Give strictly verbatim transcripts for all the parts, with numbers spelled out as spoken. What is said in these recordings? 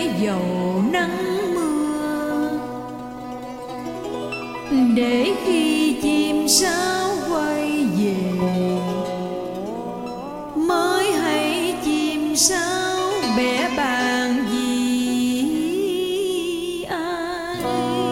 để dầu nắng mưa, để khi chim sáo quay về mới hay chim sáo bẻ bàn vì ai.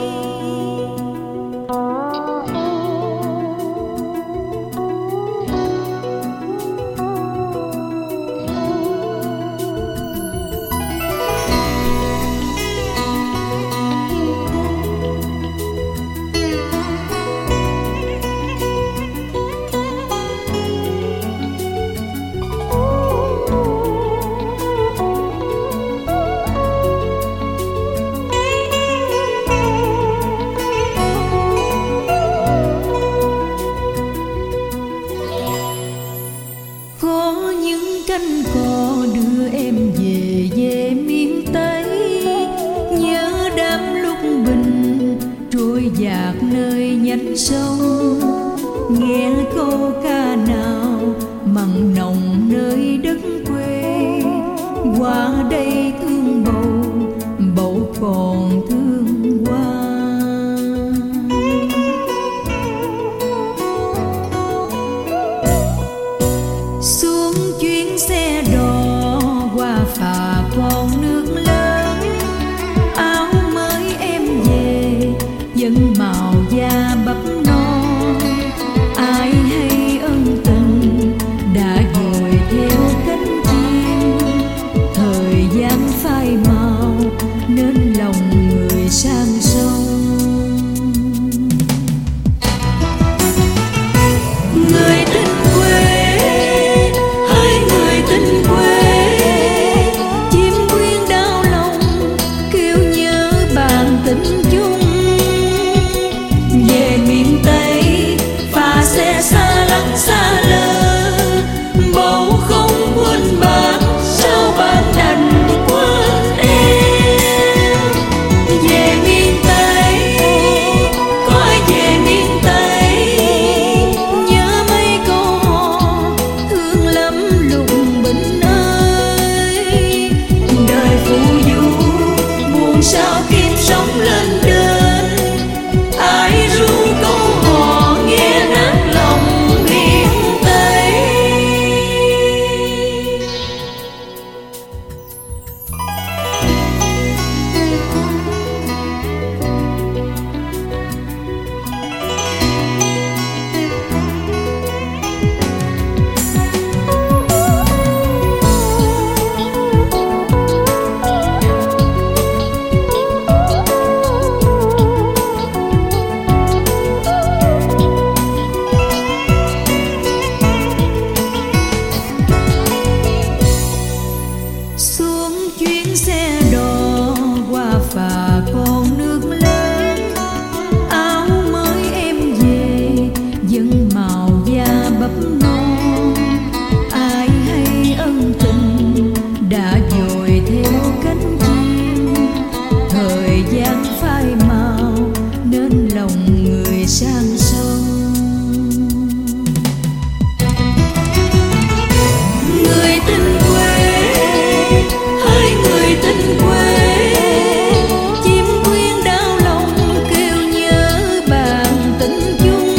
Có những cánh cò đưa em về về miền Tây, nhớ đám lúc bình trôi dạt nơi nhánh sông. Nghe câu ca nào mặn nồng nơi đất quê, qua đây thương bầu bầu còn thương qua. Xuống chuyến xe đò qua phà con nước lớn, áo mới em về vẫn màu da bắp non. Ai hay ân tình đã dội theo cánh chim, thời gian phai màu nên lòng người sang sông. Người tình quê, hỡi người tình quê, chim quyên đau lòng kêu nhớ bạn tình chung. Về miền Tây phà xe xa lắc xa lơ, bầu không quên bạn sao bạn đành quên em. Về miền Tây, có ai về miền Tây, nhớ mấy câu hò thương lắm lúc bình ơi. Đời phù du buồn sao kiếp sống lên đơn, ai ru câu hò nghe nát lòng miền Tây. Xuống chuyến xe đò qua phà con nước lớn, áo mới em về vẫn màu da bắp non. Ai hay ân tình đã dội theo cánh chim, thời gian phai màu nên lòng người sang sông. Người tình quê, hỡi người tình quê, chim quyên đau lòng kêu nhớ bạn tình chung.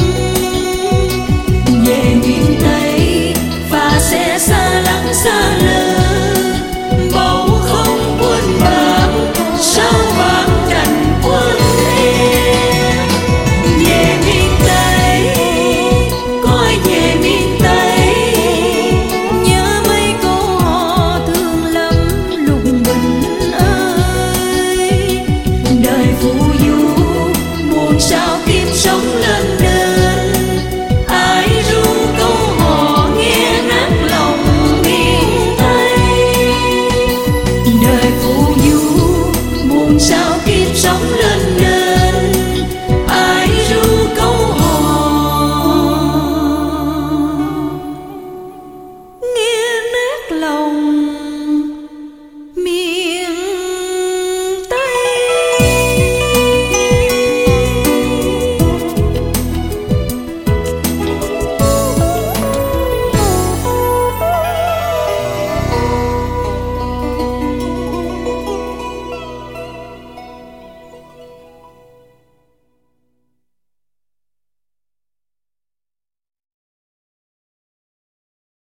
Về miền Tây phà xe xa lắc xa lơ, bầu không quên bạn sao bạn đành quên em. Về miền Tây, có ai về miền Tây, nhớ mấy câu hò thương lắm lúc bình ơi. Đời phù du buồn sao kiếp sống lên đơn, ai ru câu hò nghe nát lòng miền Tây. Đời phù du buồn sao kiếp sống lên